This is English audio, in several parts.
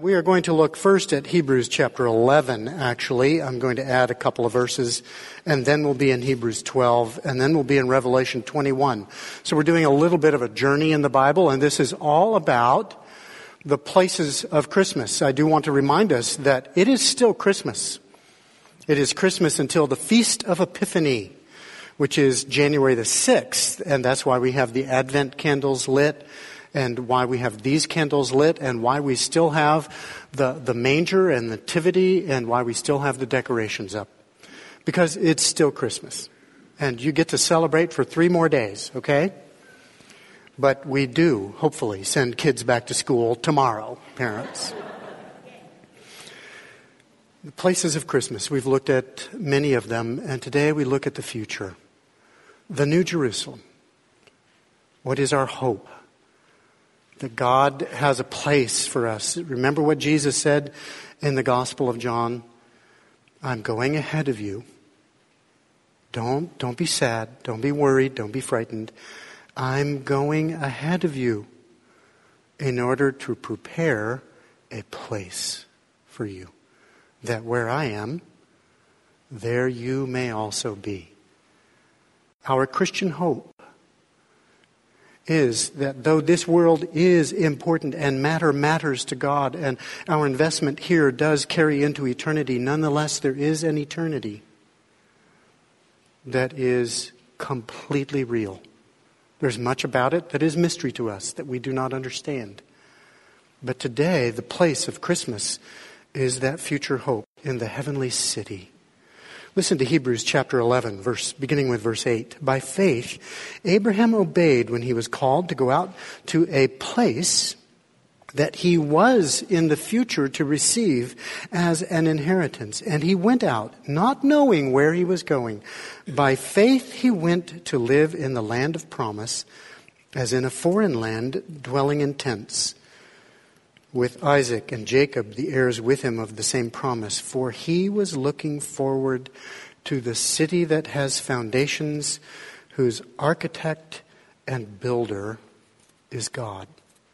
We are going to look first at Hebrews chapter 11, actually. I'm going to add a couple of verses, and then we'll be in Hebrews 12, and then we'll be in Revelation 21. So we're doing a little bit of a journey in the Bible, and this is all about the places of Christmas. I do want to remind us that it is still Christmas. It is Christmas until the Feast of Epiphany, which is January the 6th, and that's why we have the Advent candles lit, and why we have these candles lit, and why we still have the manger and the nativity, and why we still have the decorations up. Because it's still Christmas. And you get to celebrate for 3 more days, okay? But we do, hopefully, send kids back to school tomorrow, parents. The places of Christmas, we've looked at many of them, and today we look at the future. The New Jerusalem. What is our hope? That God has a place for us. Remember what Jesus said in the Gospel of John? I'm going ahead of you. Don't be sad. Don't be worried. Don't be frightened. I'm going ahead of you in order to prepare a place for you. That where I am, there you may also be. Our Christian hope is that though this world is important and matters to God, and our investment here does carry into eternity, nonetheless there is an eternity that is completely real. There's much about it that is mystery to us, that we do not understand. But today, the place of Christmas is that future hope in the heavenly city. Listen to Hebrews chapter 11, beginning with verse 8. By faith, Abraham obeyed when he was called to go out to a place that he was in the future to receive as an inheritance. And he went out, not knowing where he was going. By faith, he went to live in the land of promise, as in a foreign land, dwelling in tents, with Isaac and Jacob, the heirs with him of the same promise. For he was looking forward to the city that has foundations, whose architect and builder is God.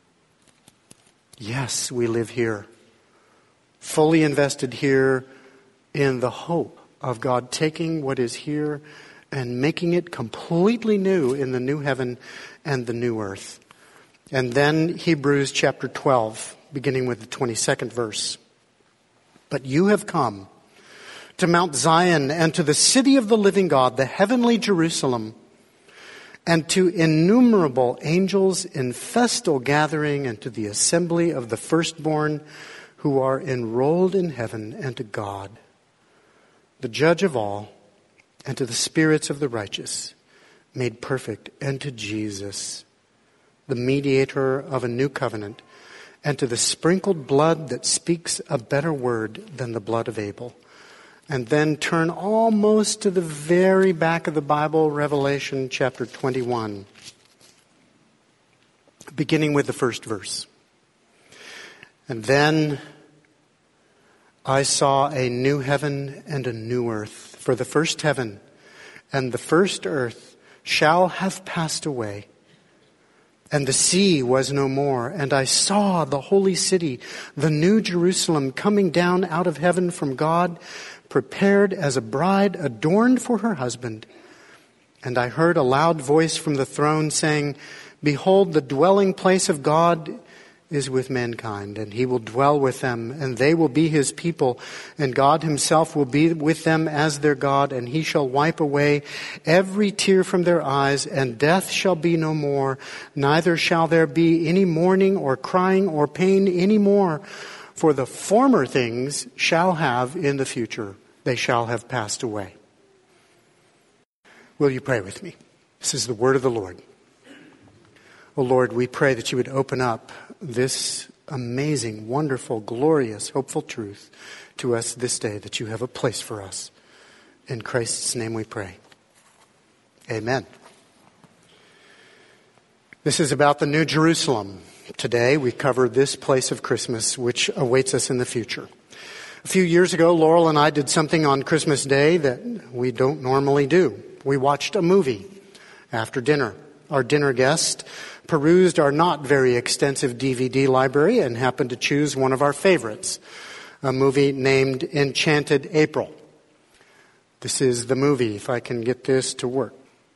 Yes, we live here, fully invested here in the hope of God taking what is here and making it completely new in the new heaven and the new earth. And then Hebrews chapter 12, beginning with the 22nd verse. But you have come to Mount Zion and to the city of the living God, the heavenly Jerusalem, and to innumerable angels in festal gathering, and to the assembly of the firstborn who are enrolled in heaven, and to God, the judge of all, and to the spirits of the righteous made perfect, and to Jesus, the mediator of a new covenant, and to the sprinkled blood that speaks a better word than the blood of Abel. And then turn almost to the very back of the Bible, Revelation chapter 21, beginning with the first verse. And then I saw a new heaven and a new earth. For the first heaven and the first earth shall have passed away, and the sea was no more. And I saw the holy city, the new Jerusalem, coming down out of heaven from God, prepared as a bride adorned for her husband. And I heard a loud voice from the throne saying, Behold, the dwelling place of God is with mankind, and he will dwell with them, and they will be his people, and God himself will be with them as their God, and he shall wipe away every tear from their eyes, and death shall be no more, neither shall there be any mourning or crying or pain any more, for the former things shall have in the future, they shall have passed away. Will you pray with me? This is the word of the Lord. Oh Lord, we pray that you would open up this amazing, wonderful, glorious, hopeful truth to us this day, that you have a place for us. In Christ's name we pray. Amen. This is about the New Jerusalem. Today we cover this place of Christmas which awaits us in the future. A few years ago, Laurel and I did something on Christmas Day that we don't normally do. We watched a movie after dinner. Our dinner guest perused our not very extensive DVD library and happened to choose one of our favorites, a movie named Enchanted April. This is the movie, if I can get this to work.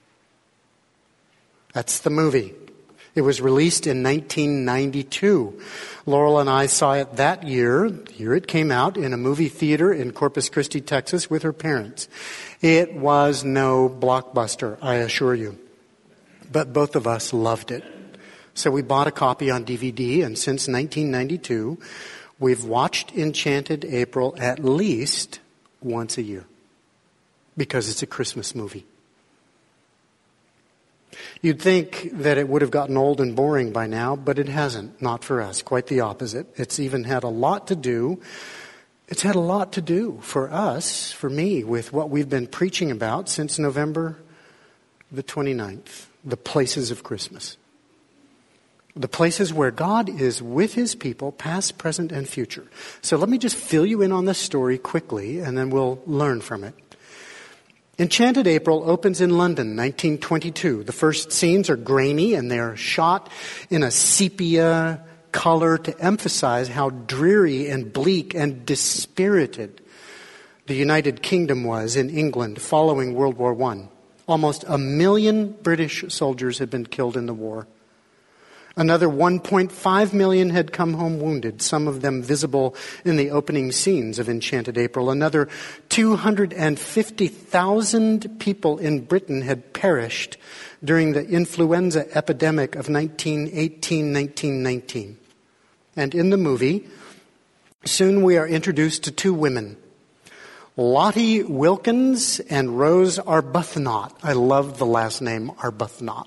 That's the movie. It was released in 1992. Laurel and I saw it that year, the year it came out, in a movie theater in Corpus Christi, Texas, with her parents. It was no blockbuster, I assure you. But both of us loved it. So we bought a copy on DVD, and since 1992, we've watched Enchanted April at least once a year. Because it's a Christmas movie. You'd think that it would have gotten old and boring by now, but it hasn't. Not for us. Quite the opposite. It's even had a lot to do. It's had a lot to do for us, for me, with what we've been preaching about since November the 29th. The places of Christmas. The places where God is with His people, past, present, and future. So let me just fill you in on this story quickly, and then we'll learn from it. Enchanted April opens in London, 1922. The first scenes are grainy and they're shot in a sepia color to emphasize how dreary and bleak and dispirited the United Kingdom was in England following World War I. Almost 1 million British soldiers had been killed in the war. Another 1.5 million had come home wounded, some of them visible in the opening scenes of Enchanted April. Another 250,000 people in Britain had perished during the influenza epidemic of 1918-1919. And in the movie, soon we are introduced to two women, Lottie Wilkins and Rose Arbuthnot. I love the last name Arbuthnot.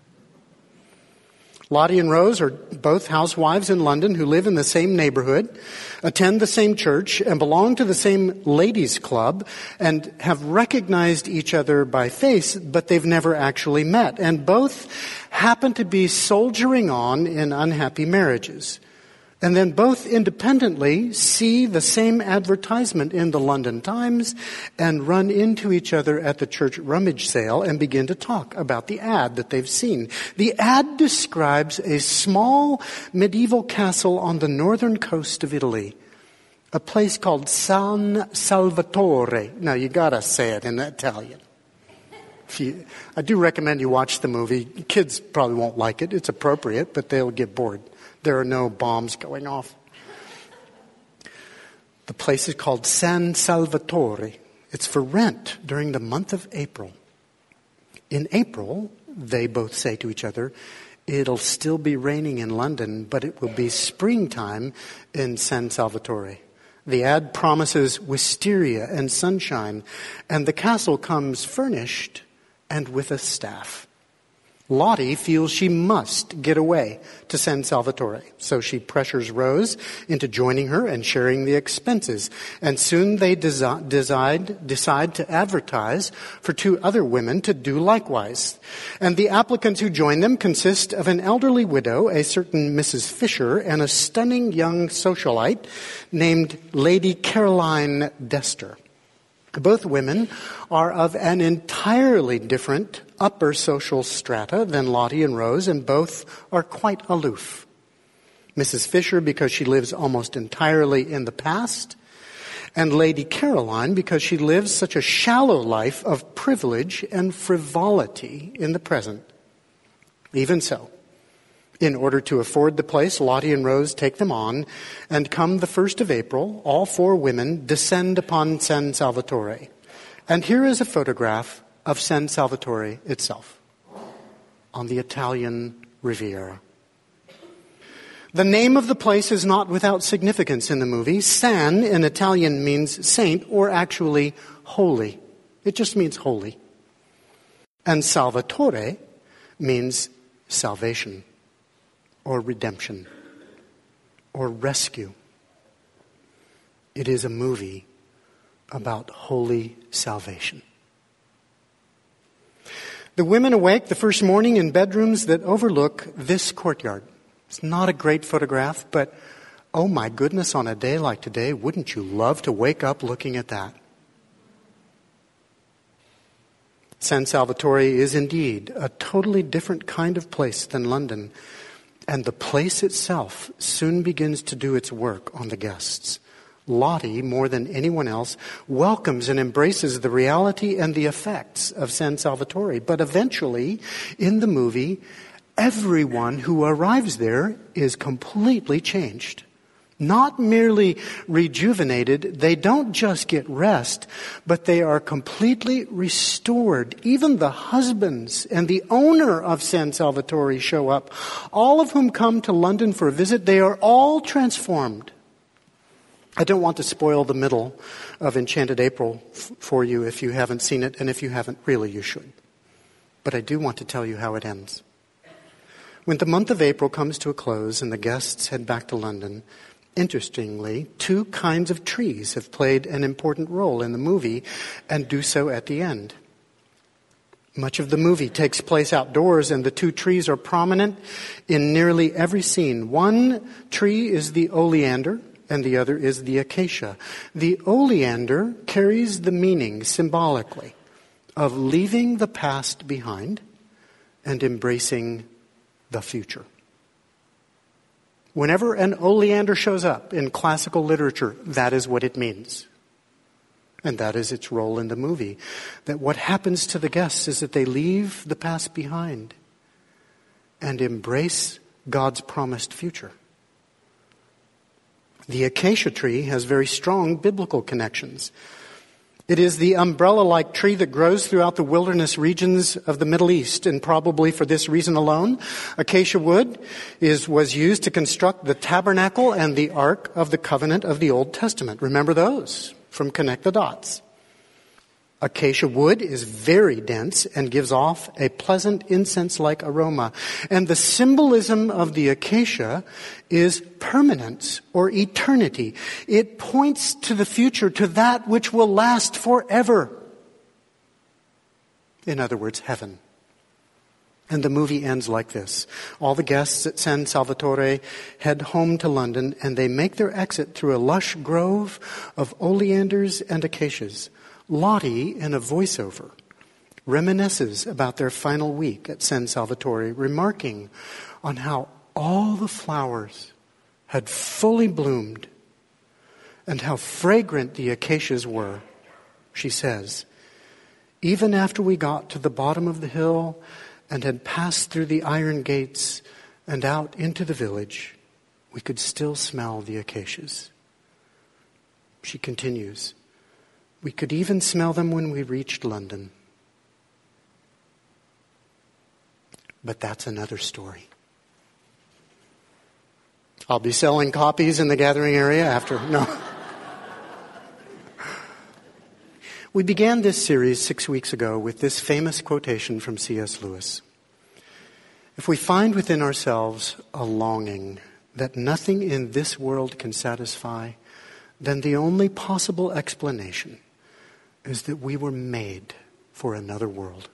Lottie and Rose are both housewives in London who live in the same neighborhood, attend the same church, and belong to the same ladies' club, and have recognized each other by face, but they've never actually met. And both happen to be soldiering on in unhappy marriages. And then both independently see the same advertisement in the London Times and run into each other at the church rummage sale and begin to talk about the ad that they've seen. The ad describes a small medieval castle on the northern coast of Italy, a place called San Salvatore. Now you gotta say it in Italian. I do recommend you watch the movie. Kids probably won't like it. It's appropriate, but they'll get bored. There are no bombs going off. The place is called San Salvatore. It's for rent during the month of April. In April, they both say to each other, it'll still be raining in London, but it will be springtime in San Salvatore. The ad promises wisteria and sunshine, and the castle comes furnished and with a staff. Lottie feels she must get away to San Salvatore, so she pressures Rose into joining her and sharing the expenses. And soon they decide to advertise for two other women to do likewise. And the applicants who join them consist of an elderly widow, a certain Mrs. Fisher, and a stunning young socialite named Lady Caroline Dester. Both women are of an entirely different upper social strata than Lottie and Rose, and both are quite aloof. Mrs. Fisher because she lives almost entirely in the past, and Lady Caroline because she lives such a shallow life of privilege and frivolity in the present. Even so, in order to afford the place, Lottie and Rose take them on, and come the 1st of April, all four women descend upon San Salvatore. And here is a photograph of San Salvatore itself, on the Italian Riviera. The name of the place is not without significance in the movie. San in Italian means saint, or actually holy. It just means holy. And Salvatore means salvation, or redemption, or rescue. It is a movie about holy salvation. The women awake the first morning in bedrooms that overlook this courtyard. It's not a great photograph, but oh my goodness, on a day like today, wouldn't you love to wake up looking at that? San Salvatore is indeed a totally different kind of place than London, and the place itself soon begins to do its work on the guests. Lottie, more than anyone else, welcomes and embraces the reality and the effects of San Salvatore. But eventually, in the movie, everyone who arrives there is completely changed. Not merely rejuvenated, they don't just get rest, but they are completely restored. Even the husbands and the owner of San Salvatore show up, all of whom come to London for a visit. They are all transformed. I don't want to spoil the middle of Enchanted April for you if you haven't seen it, and if you haven't, really you should. But I do want to tell you how it ends. When the month of April comes to a close and the guests head back to London, interestingly, two kinds of trees have played an important role in the movie and do so at the end. Much of the movie takes place outdoors, and the two trees are prominent in nearly every scene. One tree is the oleander, and the other is the acacia. The oleander carries the meaning symbolically of leaving the past behind and embracing the future. Whenever an oleander shows up in classical literature, that is what it means. And that is its role in the movie. That what happens to the guests is that they leave the past behind and embrace God's promised future. The acacia tree has very strong biblical connections. It is the umbrella-like tree that grows throughout the wilderness regions of the Middle East, and probably for this reason alone, acacia wood was used to construct the tabernacle and the Ark of the Covenant of the Old Testament. Remember those from Connect the Dots. Acacia wood is very dense and gives off a pleasant incense-like aroma. And the symbolism of the acacia is permanence or eternity. It points to the future, to that which will last forever. In other words, heaven. And the movie ends like this. All the guests at San Salvatore head home to London, and they make their exit through a lush grove of oleanders and acacias. Lottie, in a voiceover, reminisces about their final week at San Salvatore, remarking on how all the flowers had fully bloomed and how fragrant the acacias were. She says, even after we got to the bottom of the hill and had passed through the iron gates and out into the village, we could still smell the acacias. She continues, we could even smell them when we reached London. But that's another story. I'll be selling copies in the gathering area after. No. We began this series 6 weeks ago with this famous quotation from C.S. Lewis. If we find within ourselves a longing that nothing in this world can satisfy, then the only possible explanation is that we were made for another world.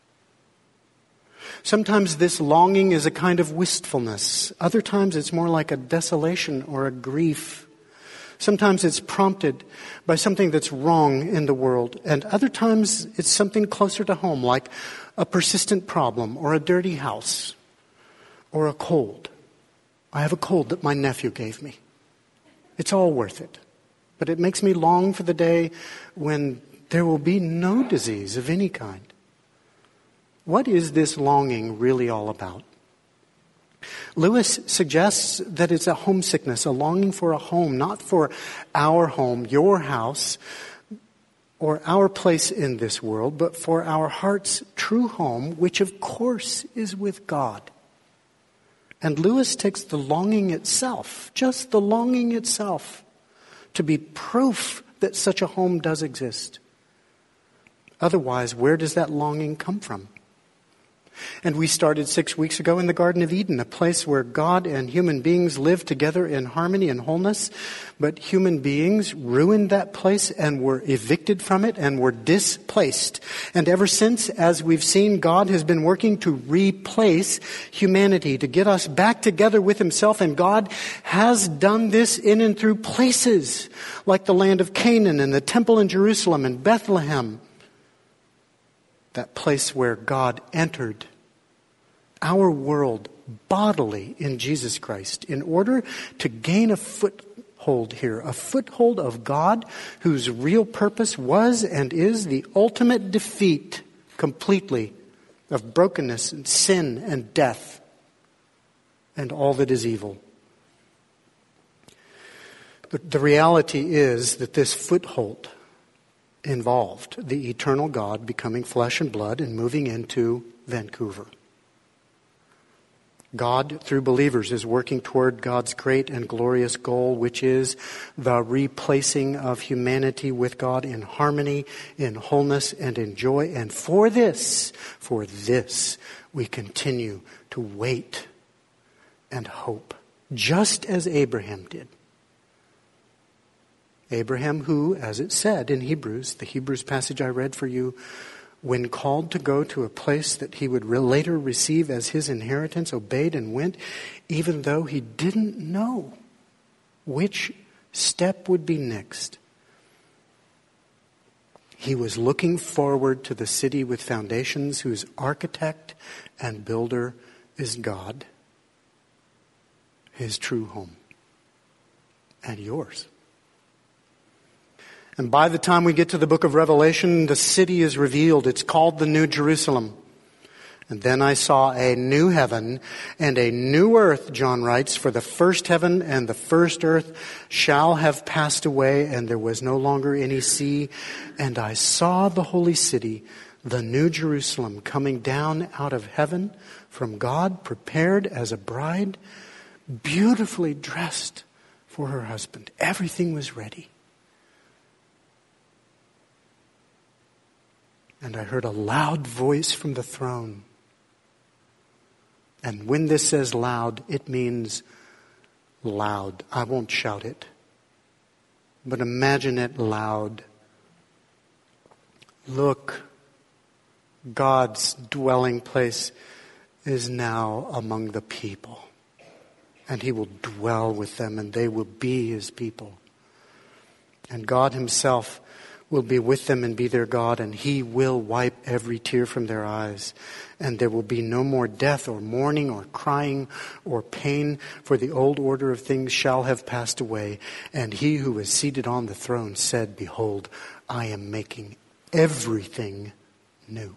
Sometimes this longing is a kind of wistfulness. Other times it's more like a desolation or a grief. Sometimes it's prompted by something that's wrong in the world. And other times it's something closer to home, like a persistent problem or a dirty house or a cold. I have a cold that my nephew gave me. It's all worth it. But it makes me long for the day when there will be no disease of any kind. What is this longing really all about? Lewis suggests that it's a homesickness, a longing for a home, not for our home, your house, or our place in this world, but for our heart's true home, which of course is with God. And Lewis takes the longing itself, just the longing itself, to be proof that such a home does exist. Otherwise, where does that longing come from? And we started 6 weeks ago in the Garden of Eden, a place where God and human beings live together in harmony and wholeness. But human beings ruined that place and were evicted from it and were displaced. And ever since, as we've seen, God has been working to replace humanity, to get us back together with himself. And God has done this in and through places like the land of Canaan and the temple in Jerusalem and Bethlehem. that place where God entered our world bodily in Jesus Christ in order to gain a foothold here, a foothold of God whose real purpose was and is the ultimate defeat completely of brokenness and sin and death and all that is evil. But the reality is that this foothold involved the eternal God becoming flesh and blood and moving into Vancouver. God, through believers, is working toward God's great and glorious goal, which is the replacing of humanity with God in harmony, in wholeness, and in joy. And for this, we continue to wait and hope, just as Abraham did. Abraham, who, as it said in Hebrews, the Hebrews passage I read for you, when called to go to a place that he would later receive as his inheritance, obeyed and went, even though he didn't know which step would be next. He was looking forward to the city with foundations whose architect and builder is God, his true home, and yours. And by the time we get to the book of Revelation, the city is revealed. It's called the New Jerusalem. And then I saw a new heaven and a new earth, John writes, for the first heaven and the first earth shall have passed away, and there was no longer any sea. And I saw the holy city, the New Jerusalem, coming down out of heaven from God, prepared as a bride, beautifully dressed for her husband. Everything was ready. And I heard a loud voice from the throne. And when this says loud, it means loud. I won't shout it. But imagine it loud. Look, God's dwelling place is now among the people. And He will dwell with them, and they will be His people. And God Himself will be with them and be their God, and He will wipe every tear from their eyes. And there will be no more death or mourning or crying or pain, for the old order of things shall have passed away. And He who is seated on the throne said, Behold, I am making everything new.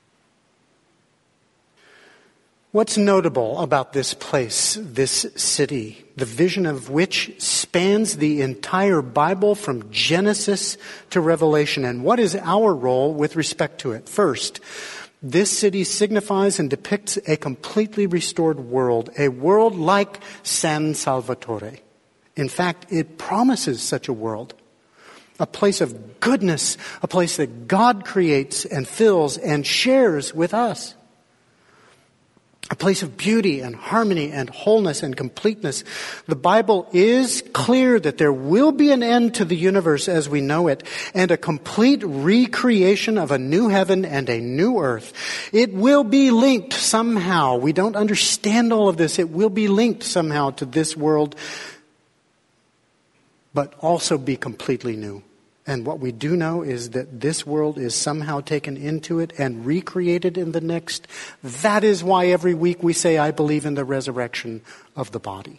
What's notable about this place, this city, the vision of which spans the entire Bible from Genesis to Revelation? And what is our role with respect to it? First, this city signifies and depicts a completely restored world, a world like San Salvatore. In fact, it promises such a world. A place of goodness, a place that God creates and fills and shares with us. A place of beauty and harmony and wholeness and completeness. The Bible is clear that there will be an end to the universe as we know it, and a complete recreation of a new heaven and a new earth. It will be linked somehow. We don't understand all of this. It will be linked somehow to this world, but also be completely new. And what we do know is that this world is somehow taken into it and recreated in the next. That is why every week we say, I believe in the resurrection of the body.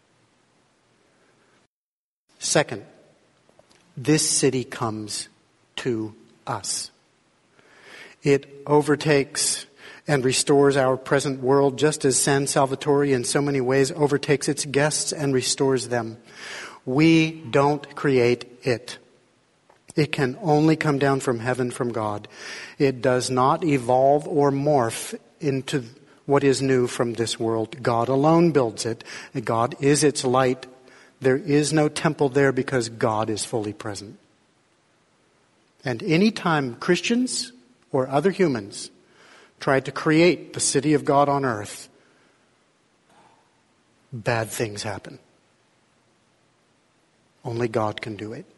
Second, this city comes to us. It overtakes and restores our present world just as San Salvatore in so many ways overtakes its guests and restores them. We don't create it. It can only come down from heaven from God. It does not evolve or morph into what is new from this world. God alone builds it. God is its light. There is no temple there because God is fully present. And any time Christians or other humans try to create the city of God on earth, bad things happen. Only God can do it.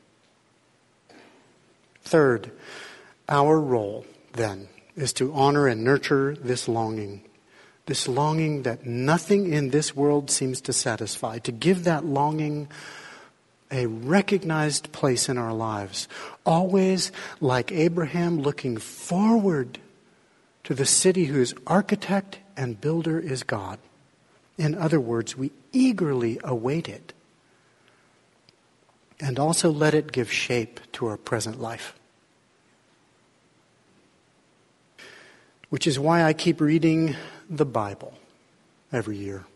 Third, our role, then, is to honor and nurture this longing that nothing in this world seems to satisfy, to give that longing a recognized place in our lives, always like Abraham looking forward to the city whose architect and builder is God. In other words, we eagerly await it, and also let it give shape to our present life. Which is why I keep reading the Bible every year.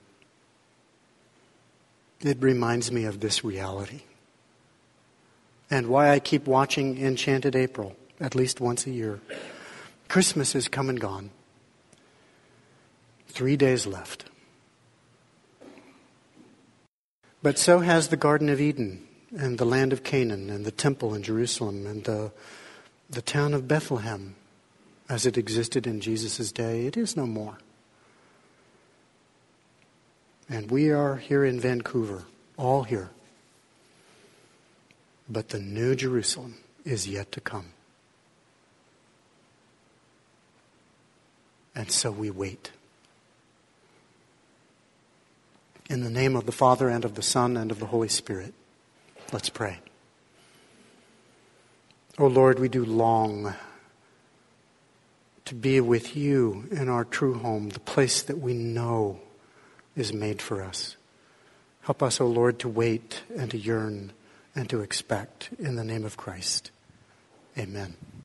It reminds me of this reality. And why I keep watching Enchanted April at least once a year. Christmas has come and gone. 3 days left. But so has the Garden of Eden and the land of Canaan and the temple in Jerusalem and the town of Bethlehem as it existed in Jesus' day. It is no more. And we are here in Vancouver, all here. But the new Jerusalem is yet to come. And so we wait. In the name of the Father, and of the Son, and of the Holy Spirit, let's pray. O Lord, we do long to be with you in our true home, the place that we know is made for us. Help us, O Lord, to wait and to yearn and to expect in the name of Christ. Amen.